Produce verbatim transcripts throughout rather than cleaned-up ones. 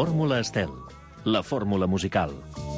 Fórmula Estel, la fórmula musical.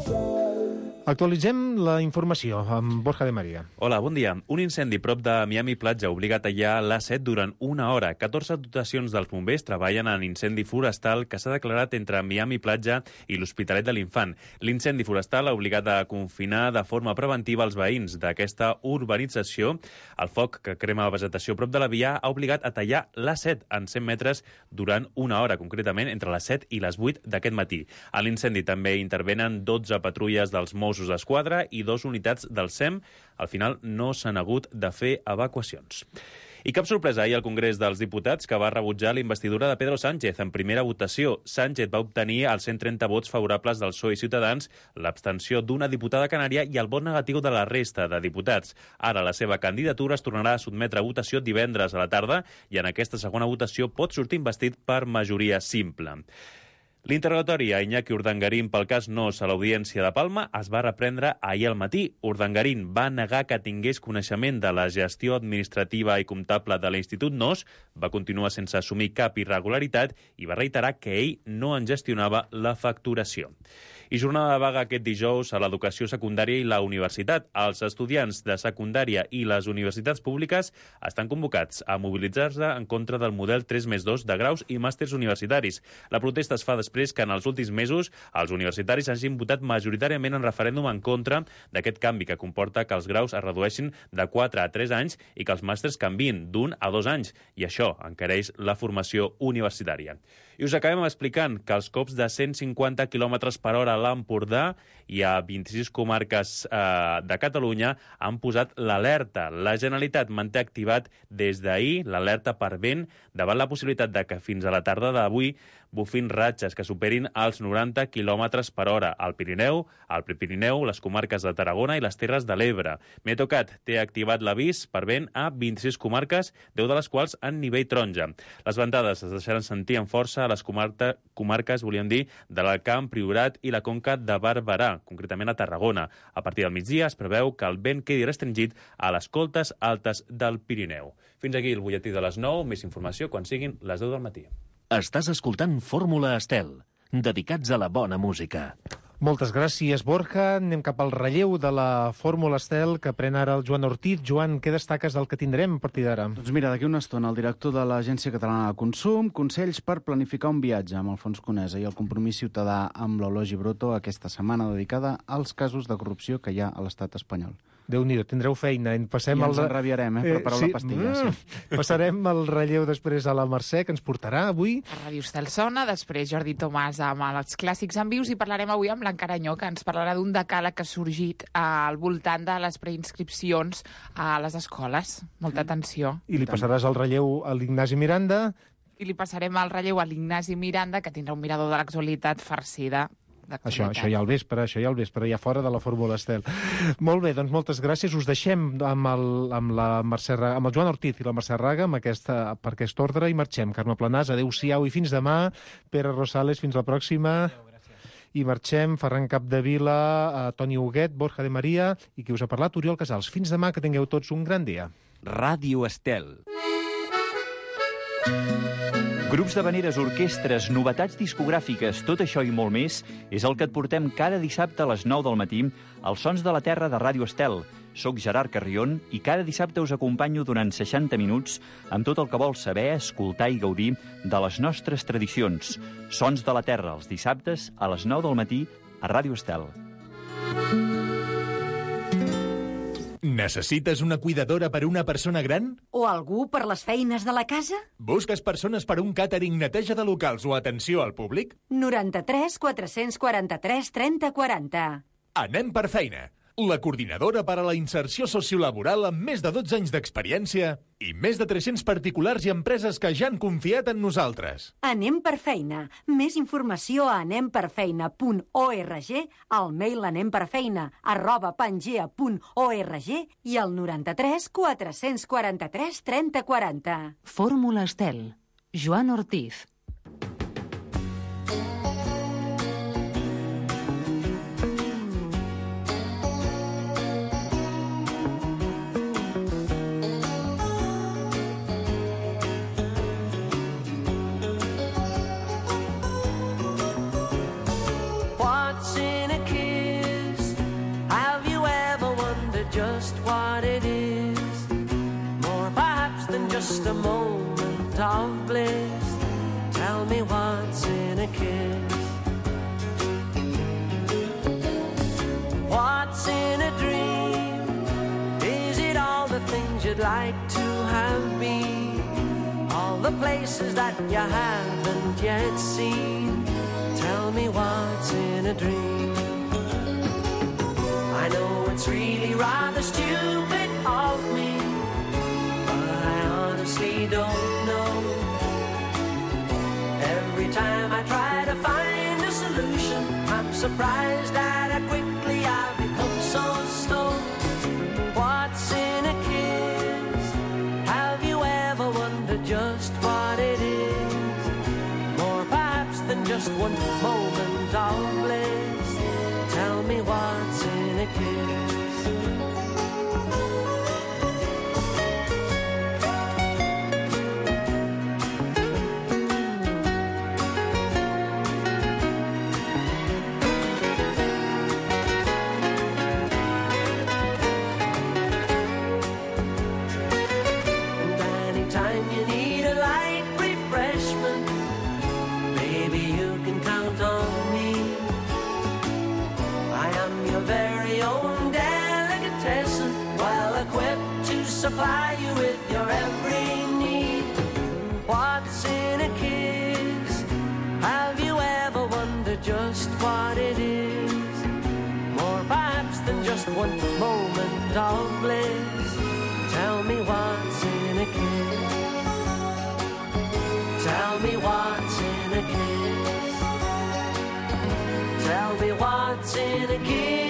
Actualitzem la informació amb Borja de Maria. Hola, bon dia. Un incendi prop de Miami Platja obliga a tallar l'A set durant una hora. catorze dotacions dels bombers treballen en incendi forestal que s'ha declarat entre Miami Platja i l'Hospitalet de l'Infant. L'incendi forestal ha obligat a confinar de forma preventiva els veïns d'aquesta urbanització. El foc que crema la vegetació prop de la via ha obligat a tallar l'A set en cent metres durant una hora, concretament entre les set i les vuit d'aquest matí. A l'incendi també intervenen dotze patrulles dels Mossos d'Esquadra i dos unitats del S E M. Al final no s'han hagut de fer evacuacions. I cap sorpresa ahir al Congrés dels Diputats, que va rebutjar la investidura de Pedro Sánchez en primera votació. Sánchez va obtenir els cent trenta vots favorables del P S O E i Ciutadans, l'abstenció d'una diputada canària i el vot negatiu de la resta de diputats. Ara la seva candidatura es tornarà a sotmetre a votació divendres a la tarda i en aquesta segona votació pot sortir investit per majoria simple. L'interrogatori a Iñaki Urdangarín pel cas Nóos a l'Audiència de Palma es va reprendre ahir al matí. Urdangarín va negar que tingués coneixement de la gestió administrativa i comptable de l'Institut Nóos, va continuar sense assumir cap irregularitat i va reiterar que ell no en gestionava la facturació. I jornada de vaga aquest dijous a l'educació secundària i la universitat. Els estudiants de secundària i les universitats públiques estan convocats a mobilitzar-se en contra del model tres més dos de graus i màsters universitaris. La protesta es fa després que en els últims mesos els universitaris hagin votat majoritàriament en referèndum en contra d'aquest canvi que comporta que els graus es redueixin de quatre a tres anys i que els màsters canvien d'un a dos anys. I això encareix la formació universitària. I us acabem explicant que els cops de cent cinquanta quilòmetres per hora a l'Empordà i a vint-i-sis comarques eh, de Catalunya han posat l'alerta. La Generalitat manté activat des d'ahir l'alerta per vent davant la possibilitat de que fins a la tarda d'avui bufin ratxes que superin els noranta quilòmetres per hora al Pirineu, al Prepirineu, les comarques de Tarragona i les Terres de l'Ebre. Metocat té activat l'avís per vent a vint-i-sis comarques, deu de les quals en nivell taronja. Les ventades es deixaran sentir amb força a les comarca, comarques, volíem dir, de l'Alcamp, Priorat i la Conca de Barberà, concretament a Tarragona. A partir del migdia es preveu que el vent quedi restringit a les coltes altes del Pirineu. Fins aquí el butlletí de les nou, més informació quan siguin les deu del matí. Estàs escoltant Fórmula Estel, dedicats a la bona música. Moltes gràcies, Borja. Anem cap al relleu de la Fórmula Estel que pren ara el Joan Ortiz. Joan, què destaques del que tindrem a partir d'ara? Doncs mira, d'aquí una estona el director de l'Agència Catalana de Consum, consells per planificar un viatge amb Alfons Conesa i el compromís ciutadà amb l'Elogi Broto aquesta setmana dedicada als casos de corrupció que hi ha a l'estat espanyol. Déu-n'hi-do, tindreu feina. Passem I ens el... enrabiarem, eh? Prepareu sí. la pastilla, mm. sí. Passarem el relleu després a la Mercè, que ens portarà avui. A Ràdio Estel sona, després Jordi Tomàs amb els clàssics en vius i parlarem avui amb l'Encaranyó, que ens parlarà d'un decàleg que ha sorgit al voltant de les preinscripcions a les escoles. Molta atenció. I li passaràs el relleu a l'Ignasi Miranda. I li passarem el relleu a l'Ignasi Miranda, que tindrà un mirador de l'actualitat farcida. Això, això ja al vespre, això ja al vespre, ja fora de la Fórmula Estel. Molt bé, doncs moltes gràcies. Us deixem amb el, amb la Mercè, amb el Joan Ortiz i la Mercè Raga amb aquesta, per aquest ordre i marxem. Carme Planàs, adeu-siau i fins demà. Pere Rosales, fins la pròxima. I marxem, Ferran Capdevila, Toni Huguet, Borja de Maria i qui us ha parlat, Oriol Casals. Fins demà, que tingueu tots un gran dia. Ràdio Estel. Grups d'havaneres, orquestres, novetats discogràfiques, tot això i molt més és el que et portem cada dissabte a les nou del matí als Sons de la Terra de Ràdio Estel. Soc Gerard Carrion i cada dissabte us acompanyo durant seixanta minuts amb tot el que vols saber, escoltar i gaudir de les nostres tradicions. Sons de la Terra, els dissabtes a les nou del matí a Ràdio Estel. Necessites una cuidadora per a una persona gran? O algú per les feines de la casa? Busques persones per a un càtering, neteja de locals o atenció al públic? noranta-tres quatre-cents quaranta-tres trenta quaranta. Anem per feina. La coordinadora per a la inserció sociolaboral amb més de dotze anys d'experiència i més de tres-cents particulars i empreses que ja han confiat en nosaltres. Anem per feina. Més informació a anem per feina punt org, al mail anemperfeina arroba pangea punt org i al noranta-tres quatre-cents quaranta-tres trenta quaranta. Fórmula Estel. Joan Ortiz. just what it is. More perhaps than just a moment of bliss. Tell me what's in a kiss. What's in a dream? Is it all the things you'd like to have been? All the places that you haven't yet seen? Tell me what's in a dream. I know it's really rather stupid of me, but I honestly don't know. Every time I try to find a solution, I'm surprised at how quickly I've become so stoned. What's in a kiss? Have you ever wondered just what it is? More perhaps than just one moment of bliss. Tell me what's in a kiss. Supply you with your every need. What's in a kiss? Have you ever wondered just what it is? More perhaps than just one moment of bliss. Tell me what's in a kiss. Tell me what's in a kiss. Tell me what's in a kiss.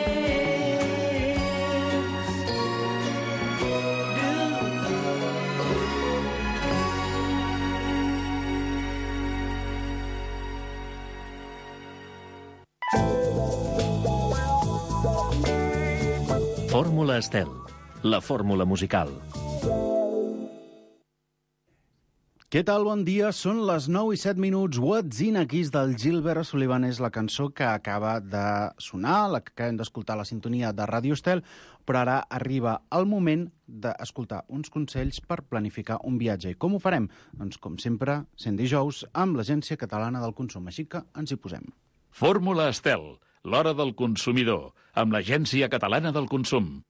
Fórmula Estel, la fórmula musical. Què tal? Bon dia. Són les nou i set minuts. What's in a Kiss del Gilbert Sullivan és la cançó que acaba de sonar, la que acabem d'escoltar a la sintonia de Ràdio Estel, però ara arriba el moment d'escoltar uns consells per planificar un viatge. I com ho farem? Doncs, com sempre, sent dijous, amb l'Agència Catalana del Consum. Així que ens hi posem. Fórmula Estel, l'hora del consumidor, amb l'Agència Catalana del Consum.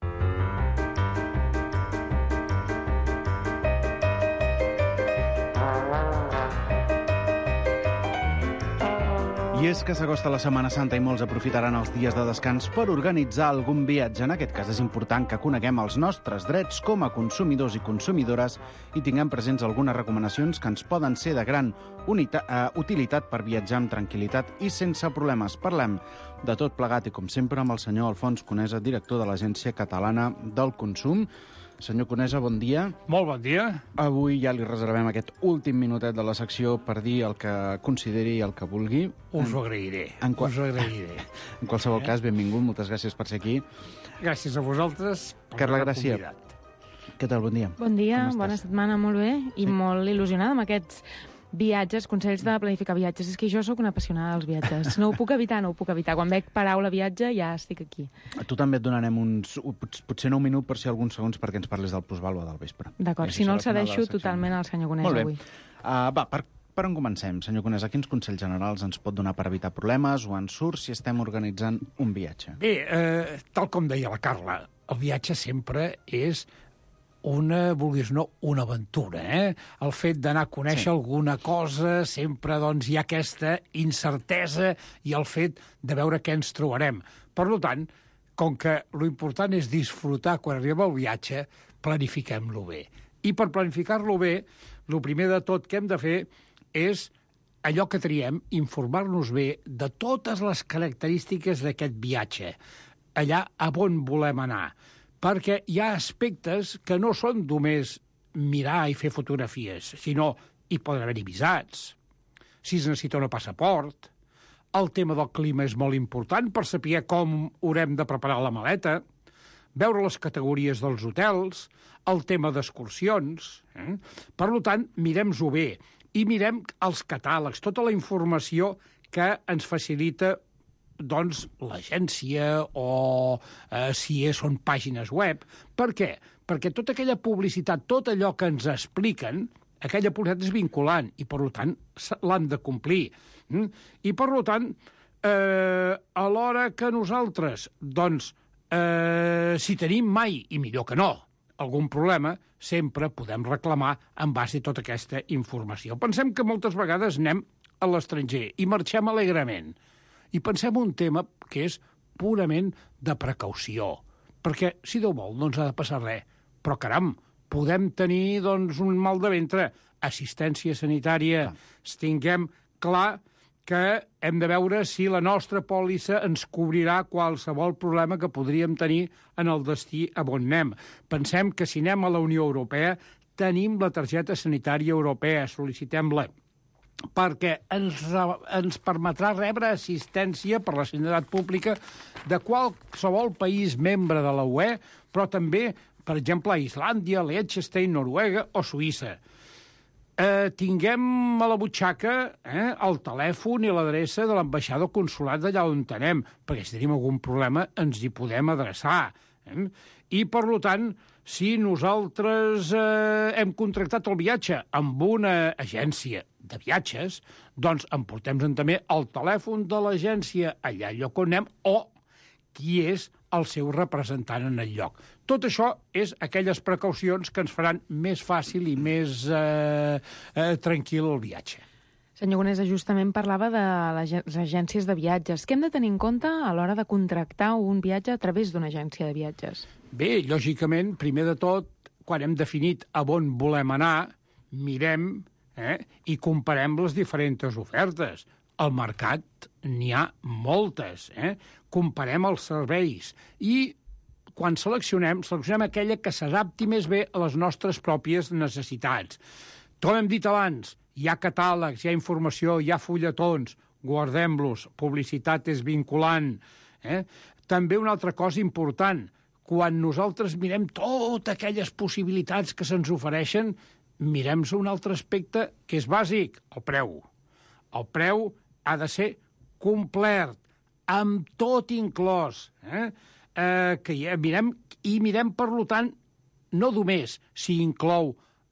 I és que s'acosta la Setmana Santa i molts aprofitaran els dies de descans per organitzar algun viatge. En aquest cas és important que coneguem els nostres drets com a consumidors i consumidores i tinguem presents algunes recomanacions que ens poden ser de gran unita, uh, utilitat per viatjar amb tranquil·litat i sense problemes. Parlem de tot plegat i, com sempre, amb el senyor Alfons Conesa, director de l'Agència Catalana del Consum. Senyor Conesa, bon dia. Molt bon dia. Avui ja li reservem aquest últim minutet de la secció per dir el que consideri i el que vulgui. Us ho agrairé, en qual... us ho agrairé. En qualsevol eh? cas, benvingut, moltes gràcies per ser aquí. Gràcies a vosaltres per Carla haver Gràcia, convidat. Què tal, bon dia? Bon dia, bona setmana, molt bé, i sí. molt il·lusionada amb aquests viatges, consells de planificar viatges. És que jo sóc una apassionada dels viatges. No ho puc evitar, no ho puc evitar. Quan veig paraula viatge ja estic aquí. A tu també et donarem uns, potser nou minuts per ser alguns segons perquè ens parlis del plusvàlua del vespre. D'acord, si no el cedeixo totalment al senyor Conesa avui. Molt bé. Uh, va, per, per on comencem, senyor Conesa? Quins consells generals ens pot donar per evitar problemes o ensurts si estem organitzant un viatge? Bé, eh, tal com deia la Carla, el viatge sempre és una, vulguis o no, una aventura, eh? El fet d'anar a conèixer sí. alguna cosa, sempre doncs, hi ha aquesta incertesa i el fet de veure què ens trobarem. Per tant, com que l'important és disfrutar quan arribem al viatge, planifiquem-lo bé. I per planificar-lo bé, el primer de tot que hem de fer és allò que triem, informar-nos bé de totes les característiques d'aquest viatge, allà a on volem anar. Perquè hi ha aspectes que no són només mirar i fer fotografies, sinó hi poden haver-hi visats, si es necessita un passaport. El tema del clima és molt important per saber com haurem de preparar la maleta, veure les categories dels hotels, el tema d'excursions. Eh? Per tant, mirem-ho bé i mirem els catàlegs, tota la informació que ens facilita doncs, l'agència o eh, si és, són pàgines web. Per què? Perquè tota aquella publicitat, tot allò que ens expliquen, aquella publicitat és vinculant i, per tant, l'han de complir. Mm? I, per tant, eh, a l'hora que nosaltres, doncs, eh, si tenim mai, i millor que no, algun problema, sempre podem reclamar en base a tota aquesta informació. Pensem que moltes vegades anem a l'estranger i marxem alegrement. I pensem un tema que és purament de precaució. Perquè, si Déu vol, no ens ha de passar res. Però, caram, podem tenir doncs, un mal de ventre, assistència sanitària, tinguem clar que hem de veure si la nostra pòlissa ens cobrirà qualsevol problema que podríem tenir en el destí a on anem. Pensem que si anem a la Unió Europea tenim la targeta sanitària europea, sol·licitem-la, perquè ens, ens permetrà rebre assistència per la sanitat pública de qualsevol país membre de la U E, però també, per exemple, a Islàndia, Liechtenstein, Noruega o Suïssa. Eh, tinguem a la butxaca eh, el telèfon i l'adreça de l'ambaixada o consolat d'allà on anem, perquè si tenim algun problema ens hi podem adreçar. Eh? I, per tant, si nosaltres eh, hem contractat el viatge amb una agència de viatges, doncs emportem també el telèfon de l'agència allà al lloc on anem o qui és el seu representant en el lloc. Tot això és aquelles precaucions que ens faran més fàcil i més eh, eh, tranquil el viatge. Senyor Conesa, justament parlava de les agències de viatges. Què hem de tenir en compte a l'hora de contractar un viatge a través d'una agència de viatges? Bé, lògicament, primer de tot, quan hem definit a on volem anar, mirem eh, i comparem les diferents ofertes. Al mercat n'hi ha moltes. Eh? Comparem els serveis i quan seleccionem, seleccionem aquella que s'adapti més bé a les nostres pròpies necessitats. Com hem dit abans, hi ha catàlegs, hi ha informació, hi ha fulletons, guardem-los, publicitat és vinculant. Eh? També una altra cosa important, quan nosaltres mirem totes aquelles possibilitats que se'ns ofereixen, mirem un altre aspecte que és bàsic, el preu. El preu ha de ser complet, amb tot inclòs. Eh? Eh, que ja mirem, I mirem, per tant, no només si inclou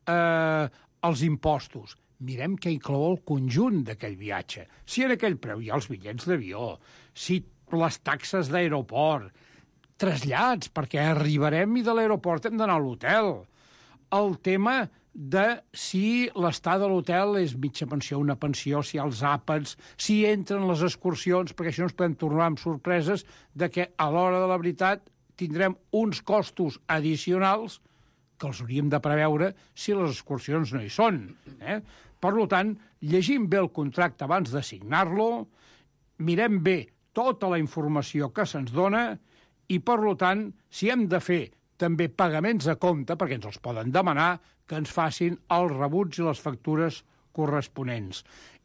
eh, els impostos, mirem que inclou el conjunt d'aquell viatge. Si en aquell preu hi ha els bitllets d'avió, si les taxes d'aeroport, trasllats, perquè arribarem i de l'aeroport hem d'anar a l'hotel. El tema de si l'estada a l'hotel és mitja pensió, una pensió, si hi ha els àpats, si entren les excursions, perquè això ens podem tornar amb sorpreses de que a l'hora de la veritat tindrem uns costos addicionals que els hauríem de preveure si les excursions no hi són. Eh? Per tant, llegim bé el contracte abans de signar-lo, mirem bé tota la informació que se'ns dona i, per tant, si hem de fer també pagaments a compte, perquè ens els poden demanar, que ens facin els rebuts i les factures corresponents.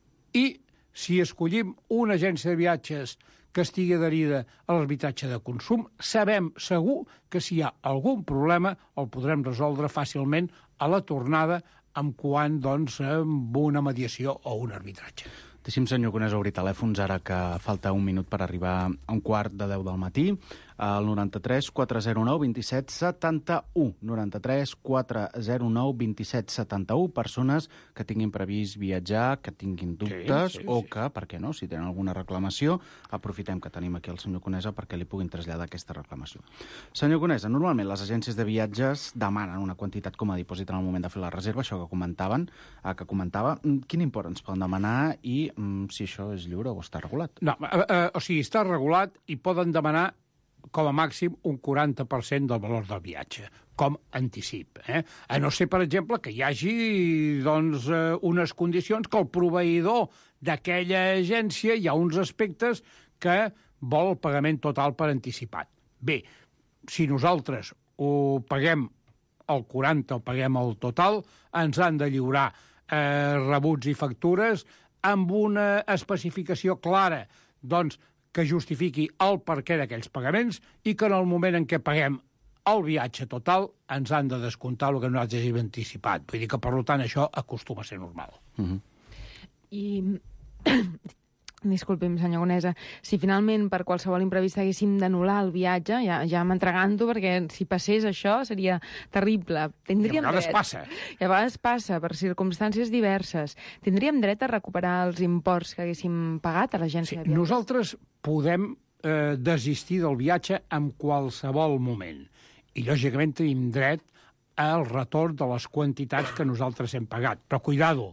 I si escollim una agència de viatges que estigui adherida a l'arbitratge de consum, sabem segur que si hi ha algun problema el podrem resoldre fàcilment a la tornada amb quan, doncs, amb una mediació o un arbitratge. Deixi'm, senyor Conesa, obrir telèfons ara que falta un minut per arribar a un quart de deu del matí. Al noranta-tres quatre zero nou vint set setanta-u. noranta-tres quatre zero nou vint set setanta-u. Persones que tinguin previst viatjar, que tinguin dubtes, sí, sí, o que, per què no, si tenen alguna reclamació, aprofitem que tenim aquí el senyor Conesa perquè li puguin traslladar aquesta reclamació. Senyor Conesa, normalment les agències de viatges demanen una quantitat com a dipòsit en el moment de fer la reserva, això que comentaven, que comentava. Quin import ens poden demanar i mm, si això és lliure o està regulat? No, eh, eh, o sigui, està regulat i poden demanar com a màxim un quaranta per cent del valor del viatge, com anticip. Eh? A no ser, per exemple, que hi hagi doncs, eh, unes condicions que el proveïdor d'aquella agència hi ha uns aspectes que vol el pagament total per anticipat. Bé, si nosaltres ho paguem el quaranta o paguem el total, ens han de lliurar eh, rebuts i factures amb una especificació clara, doncs, que justifiqui el perquè d'aquells pagaments i que en el moment en què paguem el viatge total ens han de descomptar el que nosaltres hàgim anticipat. Vull dir que, per tant, això acostuma a ser normal. Uh-huh. I disculpi'm, senyor Conesa, si finalment per qualsevol imprevist haguéssim d'anul·lar el viatge, ja, ja m'entregant-ho, perquè si passés això seria terrible. Tindríem I a vegades dret, passa. I a vegades passa, per circumstàncies diverses. Tindríem dret a recuperar els imports que haguéssim pagat a l'agència Sí, de viatges? nosaltres podem eh, desistir del viatge en qualsevol moment. I, lògicament, tenim dret al retorn de les quantitats que nosaltres hem pagat. Però, cuidado,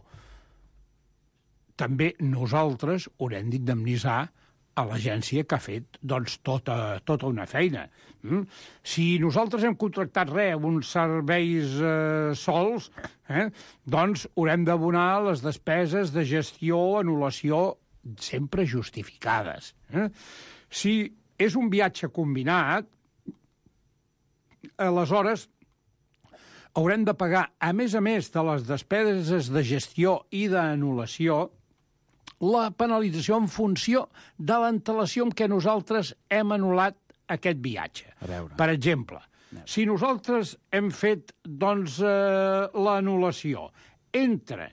també nosaltres haurem d'indemnitzar a l'agència que ha fet doncs, tota, tota una feina. Mm? Si nosaltres hem contractat res, uns serveis eh, sols, eh, doncs haurem d'abonar les despeses de gestió, anul·lació, sempre justificades. Eh? Si és un viatge combinat, aleshores haurem de pagar, a més a més de les despeses de gestió i d'anul·lació, la penalització en funció de l'antelació amb què nosaltres hem anul·lat aquest viatge. A veure. Per exemple, si nosaltres hem fet doncs, eh, l'anul·lació entre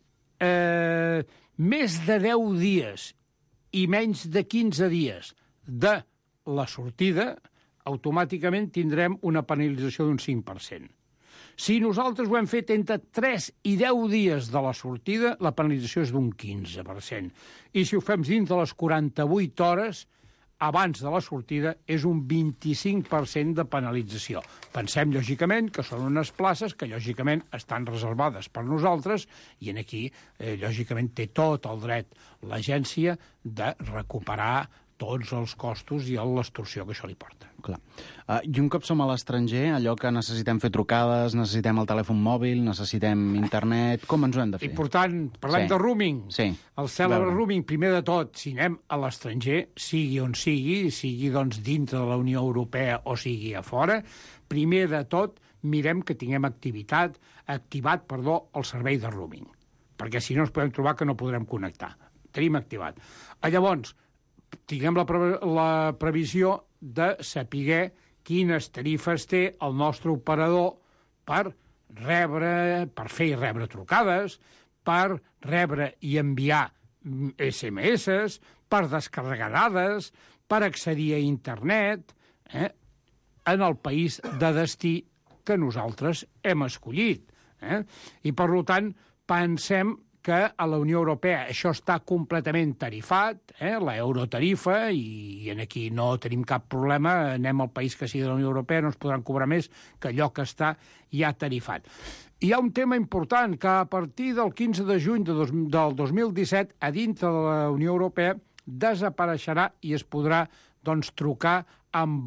eh, més de deu dies i menys de quinze dies de la sortida, automàticament tindrem una penalització d'un cinc per cent. Si nosaltres ho hem fet entre tres i deu dies de la sortida, la penalització és d'un quinze per cent. I si ho fem dins de les quaranta-vuit hores, abans de la sortida, és un vint-i-cinc per cent de penalització. Pensem, lògicament, que són unes places que, lògicament, estan reservades per nosaltres i en aquí, eh, lògicament, té tot el dret l'agència de recuperar tots els costos i l'extorsió que això li porta. Clar. Uh, I un cop som a l'estranger, allò que necessitem fer trucades, necessitem el telèfon mòbil, necessitem internet, com ens ho hem de fer? Important, parlem Sí. de roaming. Sí. El cèlebre Veure. roaming, primer de tot, si anem a l'estranger, sigui on sigui, sigui doncs dintre de la Unió Europea o sigui a fora, primer de tot mirem que tinguem activitat, activat, perdó, el servei de roaming. Perquè si no ens podem trobar que no podrem connectar. Tenim activat. Llavors, tinguem la, pre la previsió de saber quines tarifes té el nostre operador per rebre, per fer i rebre trucades, per rebre i enviar S M S, per descarregar dades, per accedir a internet, eh, en el país de destí que nosaltres hem escollit. Eh? I, per tant, pensem que a la Unió Europea això està completament tarifat, eh, la eurotarifa, i, i en aquí no tenim cap problema, anem al país que sigui de la Unió Europea, no ens podran cobrar més que allò que està ja tarifat. Hi ha un tema important, que a partir del quinze de juny de dos, del dos mil disset, a dintre de la Unió Europea, desapareixerà i es podrà doncs, trucar amb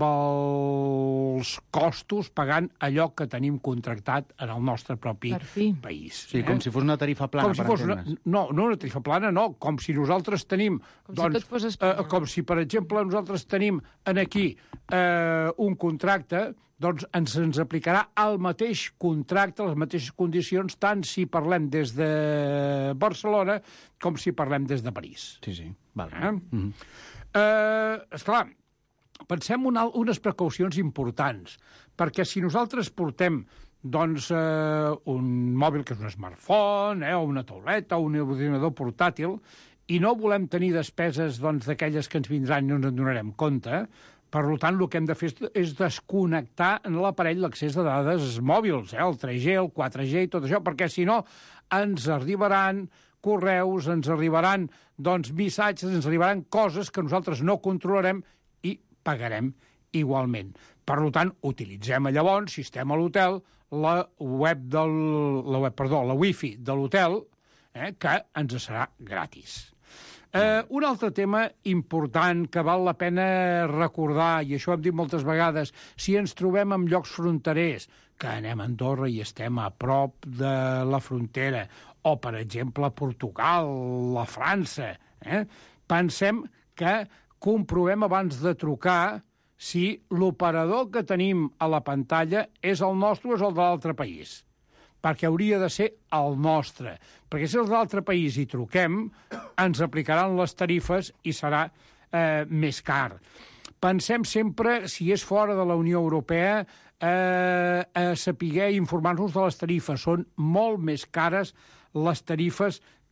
els costos pagant allò que tenim contractat en el nostre propi país. Sí, eh? Com si fos una tarifa plana, com si per fos una, entendre's. no, no una tarifa plana, no. Com si nosaltres tenim... Com doncs, si tot fos Espanya. eh, com si, per exemple, nosaltres tenim en aquí eh, un contracte, doncs ens, ens aplicarà el mateix contracte, les mateixes condicions, tant si parlem des de Barcelona com si parlem des de París. Sí, sí. Val. Eh? Mm-hmm. eh, esclar, pensem una, unes precaucions importants, perquè si nosaltres portem doncs, eh, un mòbil que és un smartphone, eh, o una tauleta, o un ordinador portàtil, i no volem tenir despeses doncs, d'aquelles que ens vindran i no ens en donarem compte, per tant, el que hem de fer és desconnectar en l'aparell l'accés de dades mòbils, eh, el tres G, el quatre G i tot això, perquè si no ens arribaran correus, ens arribaran doncs, missatges, ens arribaran coses que nosaltres no controlarem i pagarem igualment. Per tant, utilitzem llavors, si estem a l'hotel, la web del, la web, perdó, la wifi de l'hotel, eh, que ens serà gratis. Eh, un altre tema important que val la pena recordar, i això ho hem dit moltes vegades, si ens trobem en llocs fronterers, que anem a Andorra i estem a prop de la frontera, o, per exemple, a Portugal, a França, eh, pensem que comprovem abans de trucar si l'operador que tenim a la pantalla és el nostre o és el de l'altre país, perquè hauria de ser el nostre. Perquè si és de l'altre país i truquem, ens aplicaran les tarifes i serà eh, més car. Pensem sempre, si és fora de la Unió Europea, eh, a saber informar-nos de les tarifes. Són molt més cares les tarifes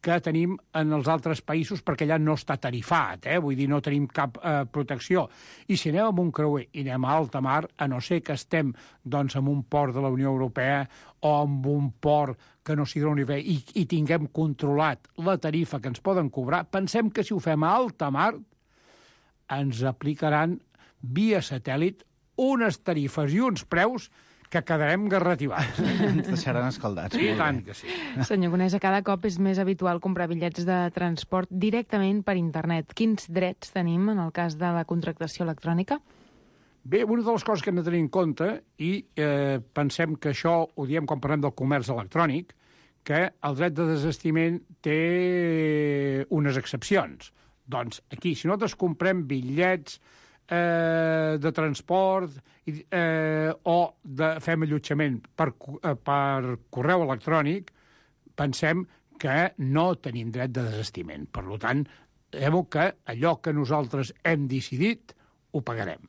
que tenim en els altres països, perquè allà no està tarifat, eh? Vull dir, no tenim cap eh, protecció. I si anem amb un creuer i anem a alta mar, a no ser que estem doncs, en un port de la Unió Europea o en un port que no sigui de la Unió Europea i, i tinguem controlat la tarifa que ens poden cobrar, pensem que si ho fem a alta mar ens aplicaran via satèl·lit unes tarifes i uns preus que quedarem garrativats. Ens deixaran escaldats. I tant que sí. Senyor Conesa, cada cop és més habitual comprar bitllets de transport directament per internet. Quins drets tenim en el cas de la contractació electrònica? Bé, una de les coses que hem de tenir en compte, i eh, pensem que això ho diem quan parlem del comerç electrònic, que el dret de desistiment té unes excepcions. Doncs aquí, si nosaltres comprem bitllets eh, de transport eh, o de, fem allotjament per, eh, per correu electrònic, pensem que no tenim dret de desistiment. Per tant, sabem que allò que nosaltres hem decidit ho pagarem.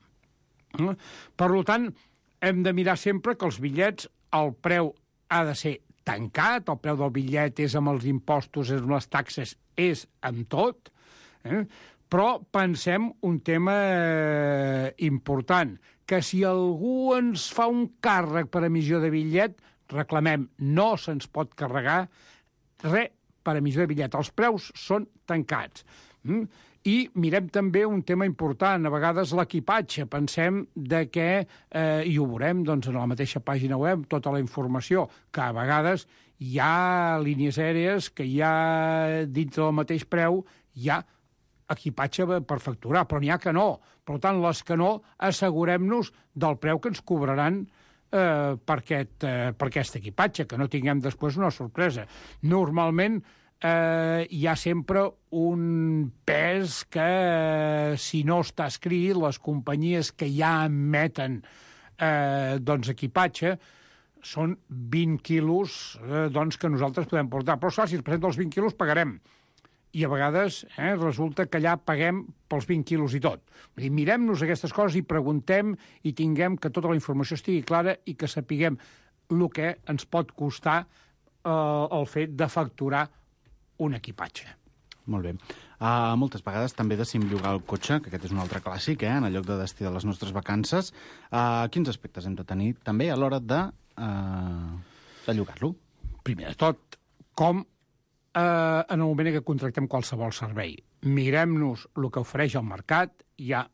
Per tant, hem de mirar sempre que els bitllets, el preu ha de ser tancat, el preu del bitllet és amb els impostos, és amb les taxes, és amb tot, eh? Però pensem un tema eh, important, que si algú ens fa un càrrec per emissió de bitllet, reclamem, no se'ns pot carregar res per emissió de bitllet. Els preus són tancats. Mm? I mirem també un tema important, a vegades l'equipatge. Pensem de que, eh, i ho veurem doncs, en la mateixa pàgina web, tota la informació, que a vegades hi ha línies aèries que hi ha dintre del mateix preu, hi ha equipatge per facturar, però n'hi ha que no. Per tant, les que no, assegurem-nos del preu que ens cobraran eh, per, aquest, eh, per aquest equipatge, que no tinguem després una sorpresa. Normalment eh, hi ha sempre un pes que, eh, si no està escrit, les companyies que ja emeten eh, doncs, equipatge, són vint quilos eh, doncs, que nosaltres podem portar. Però, clar, si es presenten els vint quilos, pagarem. I a vegades eh, resulta que allà paguem pels vint quilos i tot. Vull dir, mirem-nos aquestes coses i preguntem i tinguem que tota la informació estigui clara i que sapiguem el que ens pot costar eh, el fet de facturar un equipatge. Molt bé. Uh, moltes vegades també decidim llogar el cotxe, que aquest és un altre clàssic, eh, en el lloc de destí de les nostres vacances. Uh, quins aspectes hem de tenir també a l'hora de, uh, de llogar-lo? Primer de tot, com Uh, en el moment que contractem qualsevol servei. Mirem-nos el que ofereix el mercat. Hi ha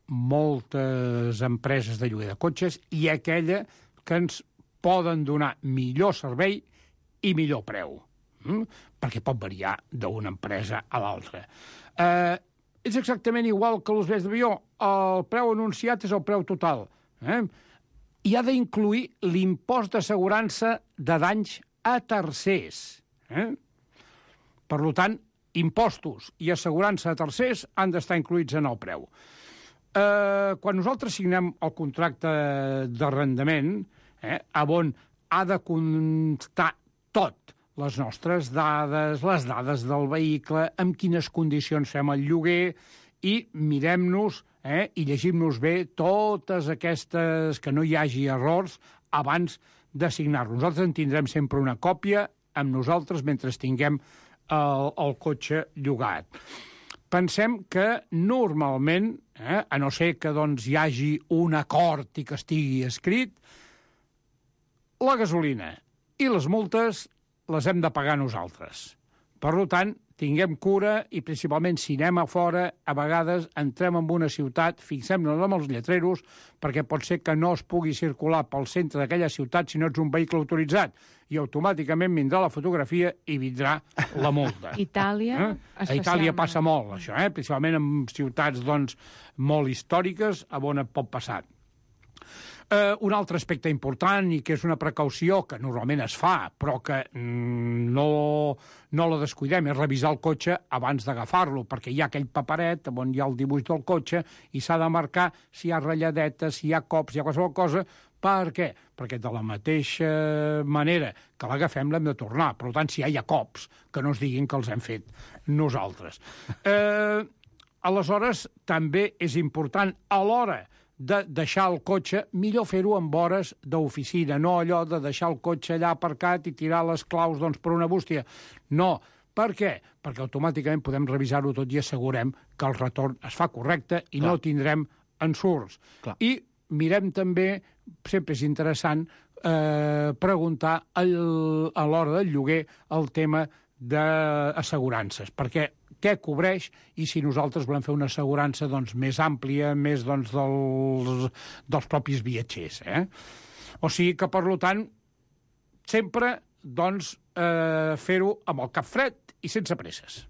moltes empreses de lloguer de cotxes i aquella que ens poden donar millor servei i millor preu, mm? perquè pot variar d'una empresa a l'altra. Uh, és exactament igual que els bitllets d'avió. El preu anunciat és el preu total. Eh? I ha d'incluir l'impost d'assegurança de danys a tercers. Eh? Per tant, impostos i assegurança a tercers han d'estar incluïts en el preu. Eh, quan nosaltres signem el contracte d'arrendament, eh, on ha de constar tot, les nostres dades, les dades del vehicle, amb quines condicions fem el lloguer, i mirem-nos eh, i llegim-nos bé totes aquestes, que no hi hagi errors, abans de signar-nos. Nosaltres en tindrem sempre una còpia amb nosaltres mentre tinguem El, el cotxe llogat. Pensem que normalment, eh, a no ser que doncs, hi hagi un acord i que estigui escrit, la gasolina i les multes les hem de pagar nosaltres. Per tant, tinguem cura i principalment si anem a fora, a vegades entrem en una ciutat, fixem-nos amb els lletreros, perquè pot ser que no es pugui circular pel centre d'aquella ciutat si no ets un vehicle autoritzat, i automàticament vindrà la fotografia i vindrà la multa. Itàlia, eh? A Itàlia passa molt, això, eh? Principalment en ciutats doncs, molt històriques, on et pot passar. Uh, un altre aspecte important i que és una precaució que normalment es fa, però que mm, no, no la descuidem, és revisar el cotxe abans d'agafar-lo, perquè hi ha aquell paperet on hi ha el dibuix del cotxe i s'ha de marcar si hi ha ratlladetes, si hi ha cops, si hi ha qualsevol cosa. Per què? Perquè de la mateixa manera que l'agafem l'hem de tornar. Per tant, si hi ha cops, que no es diguin que els hem fet nosaltres. Eh, aleshores, també és important a l'hora de deixar el cotxe, millor fer-ho amb hores d'oficina, no allò de deixar el cotxe allà aparcat i tirar les claus doncs, per una bústia. No, Per què? Perquè automàticament podem revisar-ho tot i assegurem que el retorn es fa correcte i Clar. no tindrem ensurts. Clar. I mirem també, sempre és interessant, eh, preguntar el, a l'hora del lloguer el tema d'assegurances, perquè què cobreix i si nosaltres volem fer una assegurança doncs, més àmplia, més doncs, dels, dels propis viatgers. Eh? O sigui que, per tant, sempre doncs, eh, fer-ho amb el cap fred i sense presses.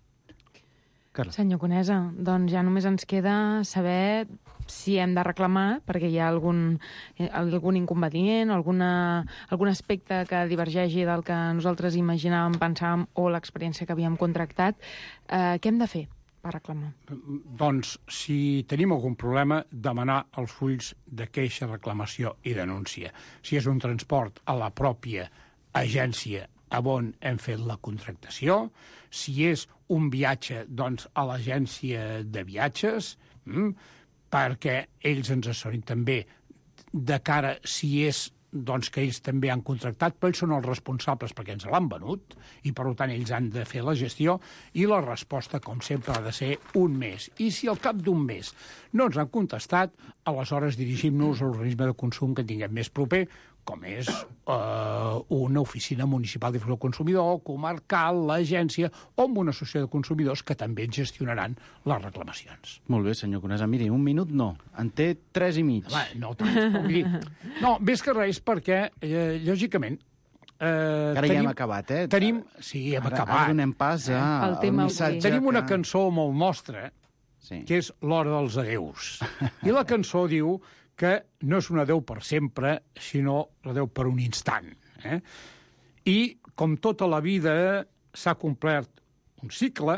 Carla. Senyor Conesa, doncs ja només ens queda saber si hem de reclamar, perquè hi ha algun, eh, algun inconvenient, alguna, algun aspecte que divergeixi del que nosaltres imaginàvem, pensàvem, o l'experiència que havíem contractat. Eh, què hem de fer per reclamar? Doncs, si tenim algun problema, demanar els fulls de queixa, reclamació i denúncia. Si és un transport a la pròpia agència on hem fet la contractació, si és un viatge, doncs, a l'agència de viatges, hm, perquè ells ens assessorin també de cara si és doncs, que ells també han contractat, però ells són els responsables perquè ens l'han venut i, per tant, ells han de fer la gestió i la resposta, com sempre, ha de ser un mes. I si al cap d'un mes no ens han contestat, aleshores dirigim-nos a l'organisme de consum que tinguem més proper, com és eh, una oficina municipal de difusió del consumidor, comarcal, l'agència, o amb una associació de consumidors que també gestionaran les reclamacions. Molt bé, senyor Conesa. Miri, un minut no. En té tres i mig. Va, no, tants, vull dir. No, més que res perquè, eh, lògicament... Eh, Ara tenim, ja hem acabat, eh? Tenim, sí, hem ara, acabat. Ara donem pas a, eh? al missatge. Tenim una que... cançó molt nostra, sí. que és l'hora dels adeus. I la cançó diu que no és un adeu per sempre, sinó l'adeu per un instant. Eh? I, com tota la vida, s'ha complert un cicle,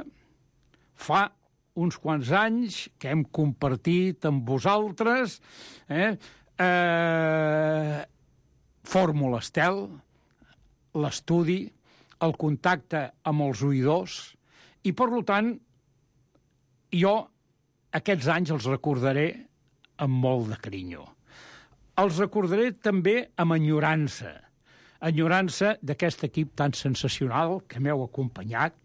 fa uns quants anys que hem compartit amb vosaltres eh? Eh, Fórmula Estel, l'estudi, el contacte amb els oïdors, i, per tant, jo aquests anys els recordaré amb molt de carinyo. Els recordaré també amb enyorança. Enyorança d'aquest equip tan sensacional que m'heu acompanyat,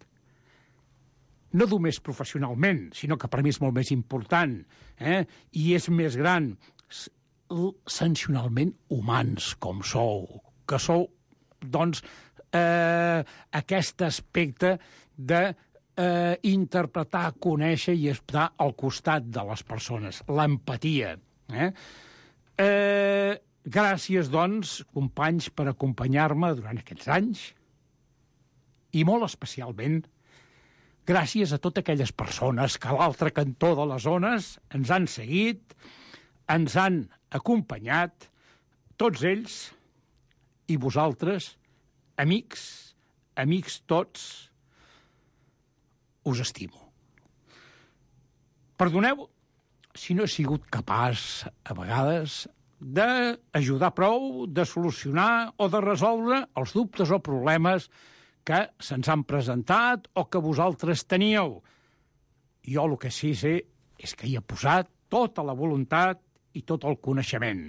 no només professionalment, sinó que per mi és molt més important, eh? I és més gran, sensacionalment humans com sou, que sou, doncs, eh, aquest aspecte de Eh, interpretar, conèixer i estar al costat de les persones, l'empatia. Eh? Eh, gràcies, doncs, companys, per acompanyar-me durant aquests anys i molt especialment gràcies a totes aquelles persones que a l'altre cantó de les zones ens han seguit, ens han acompanyat, tots ells i vosaltres, amics, amics tots, us estimo. Perdoneu si no he sigut capaç, a vegades, d'ajudar prou, de solucionar o de resoldre els dubtes o problemes que se'ns han presentat o que vosaltres teníeu. Jo el que sí sé és que hi he posat tota la voluntat i tot el coneixement.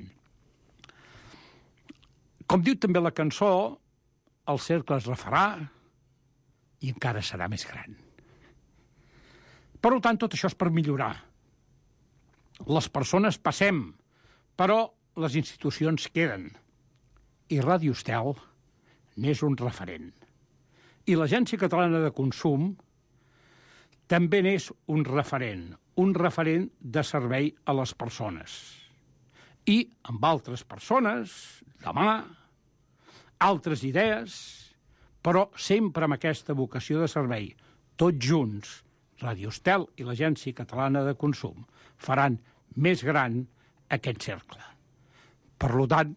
Com diu també la cançó, el cercle es refarà i encara serà més gran. Per tant, tot això és per millorar. Les persones passem, però les institucions queden. I Ràdio Estel n'és un referent. I l'Agència Catalana de Consum també n'és un referent, un referent de servei a les persones. I amb altres persones, demà, altres idees, però sempre amb aquesta vocació de servei, tots junts, Ràdio Estel i l'Agència Catalana de Consum faran més gran aquest cercle. Per tant,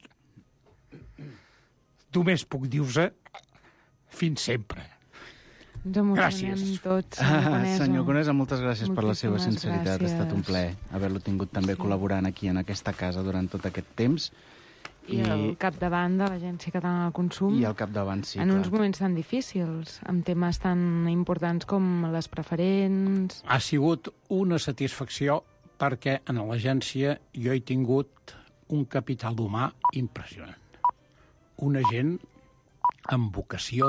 només puc dir-vos fins sempre. Gràcies. Tots, senyor Conesa. Senyor Conesa, moltes gràcies Moltíssimes per la seva sinceritat. Gràcies. Ha estat un plaer haver-lo tingut també sí. col·laborant aquí en aquesta casa durant tot aquest temps. I, I el capdavant de l'Agència Catalana de Consum. I el capdavant, sí, En clar. uns moments tan difícils, amb temes tan importants com les preferents... Ha sigut una satisfacció perquè en l'agència jo he tingut un capital humà impressionant. Una gent amb vocació